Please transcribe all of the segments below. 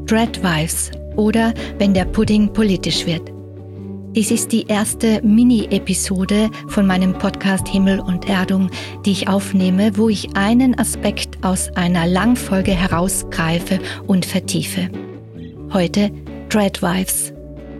Tradwives oder wenn der Pudding politisch wird. Dies ist die erste Mini-Episode von meinem Podcast Himmel und Erdung, die ich aufnehme, wo ich einen Aspekt aus einer Langfolge herausgreife und vertiefe. Heute Tradwives.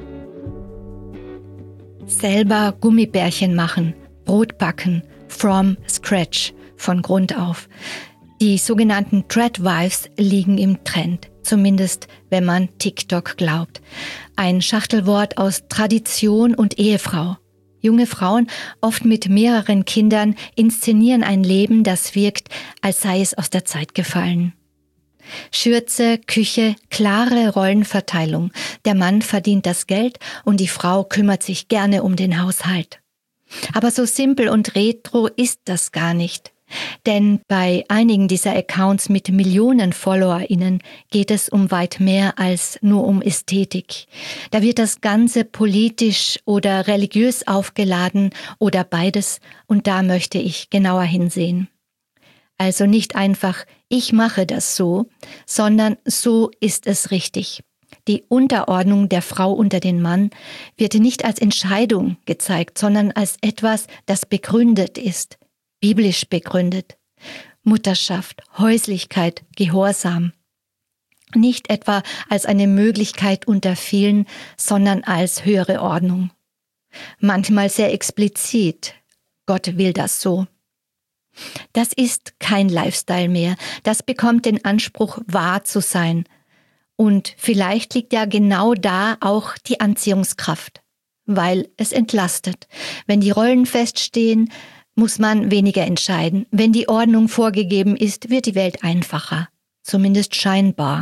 Selber Gummibärchen machen, Brot backen, from scratch, von Grund auf. Die sogenannten Tradwives liegen im Trend, zumindest wenn man TikTok glaubt. Ein Schachtelwort aus Tradition und Ehefrau. Junge Frauen, oft mit mehreren Kindern, inszenieren ein Leben, das wirkt, als sei es aus der Zeit gefallen. Schürze, Küche, klare Rollenverteilung. Der Mann verdient das Geld und die Frau kümmert sich gerne um den Haushalt. Aber so simpel und retro ist das gar nicht. Denn bei einigen dieser Accounts mit Millionen FollowerInnen geht es um weit mehr als nur um Ästhetik. Da wird das Ganze politisch oder religiös aufgeladen oder beides, und da möchte ich genauer hinsehen. Also nicht einfach, ich mache das so, sondern so ist es richtig. Die Unterordnung der Frau unter den Mann wird nicht als Entscheidung gezeigt, sondern als etwas, das begründet ist. Biblisch begründet. Mutterschaft, Häuslichkeit, Gehorsam. Nicht etwa als eine Möglichkeit unter vielen, sondern als höhere Ordnung. Manchmal sehr explizit. Gott will das so. Das ist kein Lifestyle mehr. Das bekommt den Anspruch, wahr zu sein. Und vielleicht liegt ja genau da auch die Anziehungskraft, weil es entlastet. Wenn die Rollen feststehen, muss man weniger entscheiden. Wenn die Ordnung vorgegeben ist, wird die Welt einfacher, zumindest scheinbar.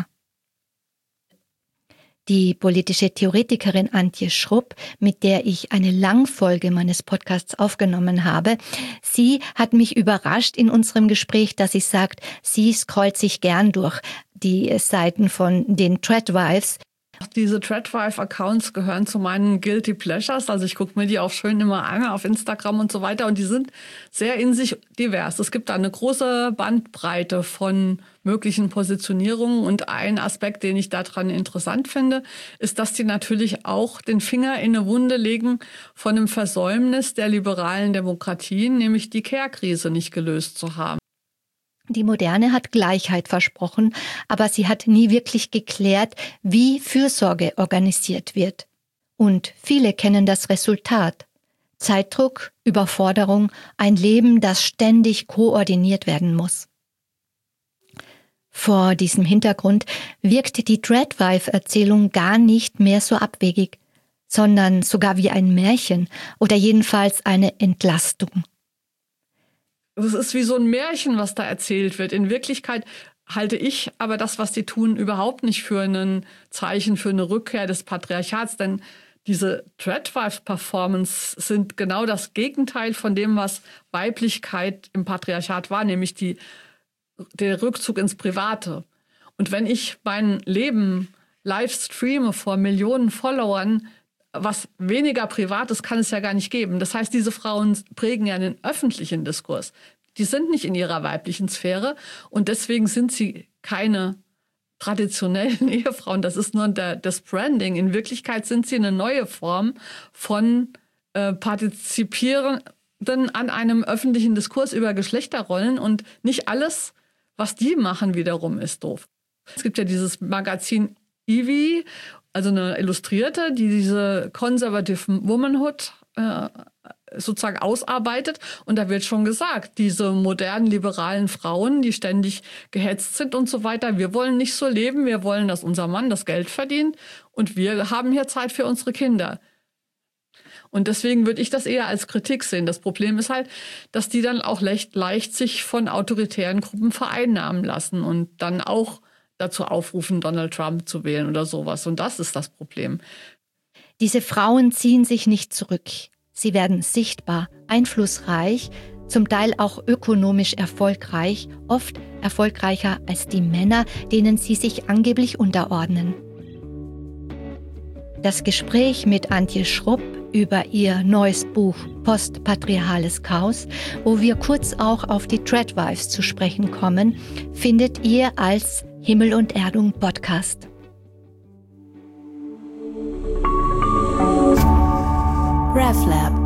Die politische Theoretikerin Antje Schrupp, mit der ich eine Langfolge meines Podcasts aufgenommen habe, sie hat mich überrascht in unserem Gespräch, dass sie sagt, sie scrollt sich gern durch die Seiten von den Tradwives. Diese Tradwife-Accounts gehören zu meinen Guilty Pleasures. Also ich gucke mir die auch schön immer an auf Instagram und so weiter. Und die sind sehr in sich divers. Es gibt da eine große Bandbreite von möglichen Positionierungen. Und ein Aspekt, den ich daran interessant finde, ist, dass die natürlich auch den Finger in eine Wunde legen von einem Versäumnis der liberalen Demokratien, nämlich die Care-Krise nicht gelöst zu haben. Die Moderne hat Gleichheit versprochen, aber sie hat nie wirklich geklärt, wie Fürsorge organisiert wird. Und viele kennen das Resultat. Zeitdruck, Überforderung, ein Leben, das ständig koordiniert werden muss. Vor diesem Hintergrund wirkt die Tradwife-Erzählung gar nicht mehr so abwegig, sondern sogar wie ein Märchen oder jedenfalls eine Entlastung. Es ist wie so ein Märchen, was da erzählt wird. In Wirklichkeit halte ich aber das, was die tun, überhaupt nicht für ein Zeichen für eine Rückkehr des Patriarchats. Denn diese Tradwife-Performance sind genau das Gegenteil von dem, was Weiblichkeit im Patriarchat war, nämlich der Rückzug ins Private. Und wenn ich mein Leben live streame vor Millionen Followern, was weniger Privates kann es ja gar nicht geben. Das heißt, diese Frauen prägen ja den öffentlichen Diskurs. Die sind nicht in ihrer weiblichen Sphäre und deswegen sind sie keine traditionellen Ehefrauen. Das ist nur das Branding. In Wirklichkeit sind sie eine neue Form von Partizipierenden an einem öffentlichen Diskurs über Geschlechterrollen und nicht alles, was die machen, wiederum ist doof. Es gibt ja dieses Magazin Ivy, also eine Illustrierte, die diese Conservative Womanhood sozusagen ausarbeitet. Und da wird schon gesagt, diese modernen, liberalen Frauen, die ständig gehetzt sind und so weiter, wir wollen nicht so leben, wir wollen, dass unser Mann das Geld verdient und wir haben hier Zeit für unsere Kinder. Und deswegen würde ich das eher als Kritik sehen. Das Problem ist halt, dass die dann auch leicht sich von autoritären Gruppen vereinnahmen lassen und dann auch dazu aufrufen, Donald Trump zu wählen oder sowas. Und das ist das Problem. Diese Frauen ziehen sich nicht zurück. Sie werden sichtbar, einflussreich, zum Teil auch ökonomisch erfolgreich, oft erfolgreicher als die Männer, denen sie sich angeblich unterordnen. Das Gespräch mit Antje Schrupp über ihr neues Buch Postpatriarchales Chaos, wo wir kurz auch auf die Tradwives zu sprechen kommen, findet ihr als Himmel und Erdung Podcast. RefLab